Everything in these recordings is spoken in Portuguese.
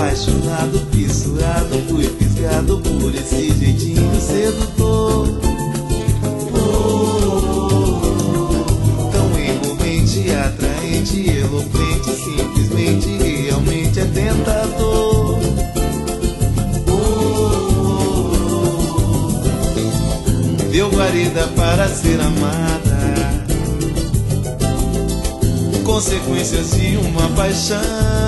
apaixonado, fissurado, fui fisgado por esse jeitinho sedutor. Tão envolvente, atraente, eloquente, simplesmente, realmente é tentador. Deu guarida para ser amada, consequências de uma paixão.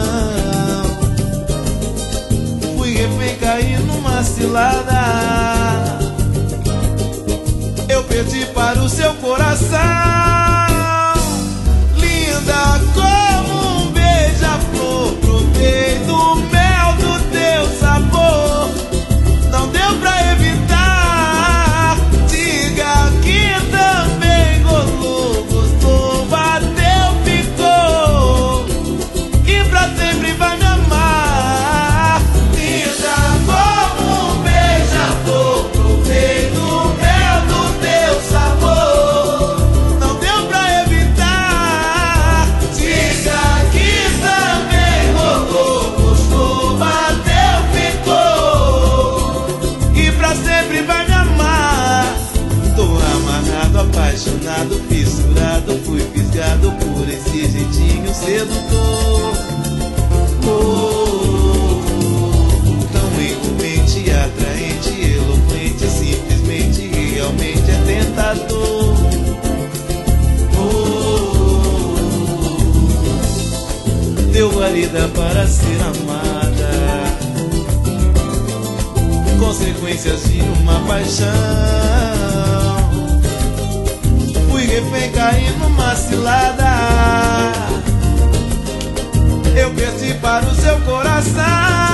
Fui refém, caí numa cilada, eu perdi para o seu coração. Linda como um beija-flor, provei do mel do teu sabor. Não deu pra evitar, diga que também rolou. Gostou, bateu, ficou, e pra sempre vai me amar. Linda como um beija-flor, provei do mel do teu sabor. Não deu pra evitar, diga que também rolou. Gostou, bateu, ficou, e pra sempre vai me amar. Tô amarrado, apaixonado, fissurado, fui fisgado por esse jeitinho sedutor. Tão envolvente, atraente, eloquente, simplesmente, realmente é tentador. Deu guarida para ser amada, consequências de uma paixão. Fui refém, caí numa cilada, eu perdi para o seu coração.